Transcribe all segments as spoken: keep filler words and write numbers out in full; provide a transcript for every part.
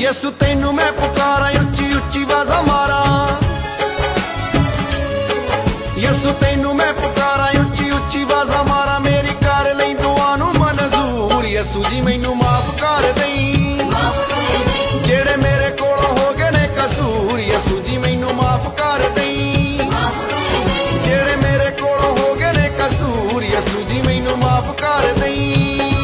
यसु तैनू मैं पुकारा उच्ची उच्ची आवाज़ां मारा यसु तैनू मैं पुकारा उच्ची उच्ची आवाज़ां मारा मेरी कर लई दुआ नू मंजूर यसु जी मैनू माफ कर दई जेड़े मेरे कोलों हो गए ने कसूर यसु जी मैनू माफ कर दई जेड़े मेरे कोलों हो गए ने कसूर यसु जी मैनू माफ कर दई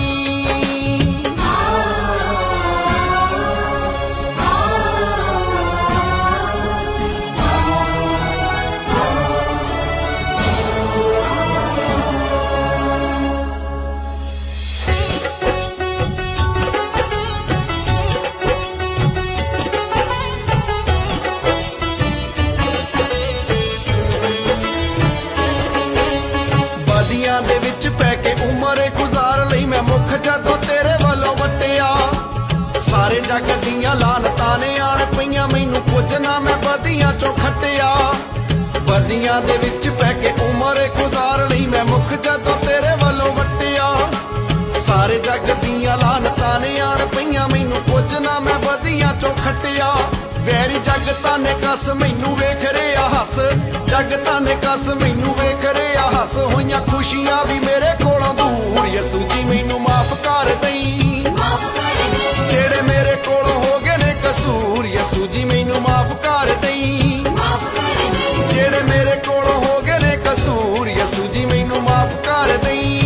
जदों तेरे वालों वट्टिया सारे जग दियां लानतां ने आण पईयां मैनू कुछ ना मैं बदियां चों खट्टिया बदियां दे विच पै के उमर गुजार लई मैं मुख जदों तेरे वालों वट्टिया सारे जग दियां लानतां ने आण पईयां मैनू कुछ ना मैं बदियां चों खट्टिया वैरी जगतां ने कस मैनू वेख रिहा हस जगतां ने कस मैनू वेख रिहा हस होईयां खुशियां भी मेरे कोलों दूर यसु जी मैनू माफ कर दई जेड़े मेरे कोलों हो गए ने कसूर यसु जी मैनू माफ कर दई जेड़े मेरे कोलों हो गए ने कसूर यसु जी मैनू माफ कर दई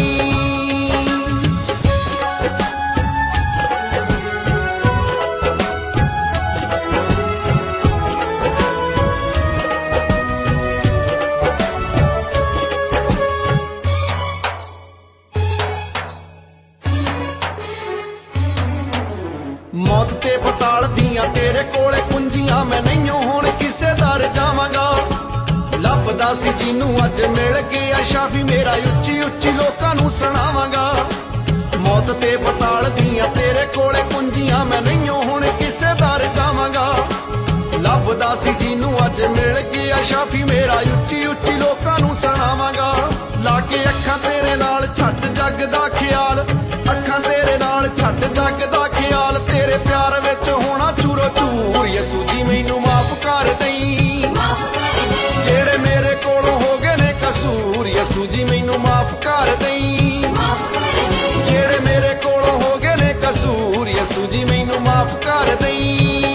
मौत ते पताल दियां तेरे कोले कुंजियां मैं नहीं हुण किसे दर जावांगा लभदा सी जिनू अज मिल गया शाफी मेरा उच्ची उच्ची लोकां नू सुणावांगा मौत ते पताल दियां तेरे कोले कुंजियां मैं नहीं हुण किसे दर जावांगा लभदा सी जिनू अज मिल गया शाफी मेरा उच्ची उच्ची लोकां नू सुणावांगा लाके अखां तेरे नाल छड्ड जग दा ख्याल अखां तेरे नाल छड्ड जग दा ख्याल तेरे प्यार विच होना चूरो चूर यसु जी मैनू माफ कर दई जेड़े मेरे कोलों हो गए ने कसूर यसु जी मैनू माफ कर दई जेड़े मेरे कोलों हो गए ने कसूर यसु जी मैनू माफ कर दई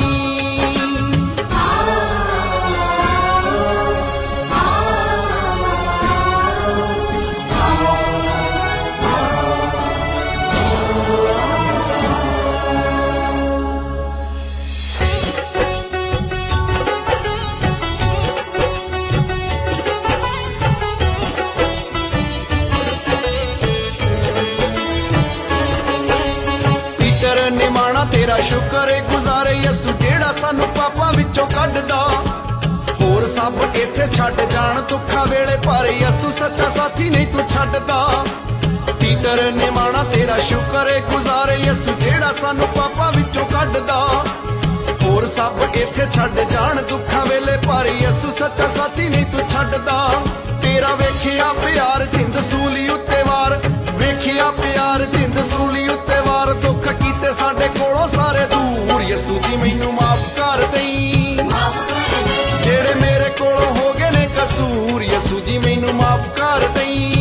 तेरा शुक्र है गुजारे यसु जेड़ा सानू पापां विचों कढदा होर सब इत्थे छड्ड जाण दुखां वेले पर यसु सच्चा साथी नहीं तू छड्डदा पीटर ने माना तेरा शुक्र है गुजारे यसु जेड़ा सानू पापां विचों कढदा होर सब इत्थे छड्ड जाण दुखां वेले पर यसु सच्चा साथी नहीं तू छड्डदा तेरा वेखिया प्यार जिंद सूली उत्ते वार वेखिया प्यार जिंद सूली उत्ते वार दुख कीते साडे कोलों सारे दूर यसु जी मैनू माफ कर दई जेड़े मेरे कोलों हो गए ने कसूर यसु जी मैनू माफ कर दई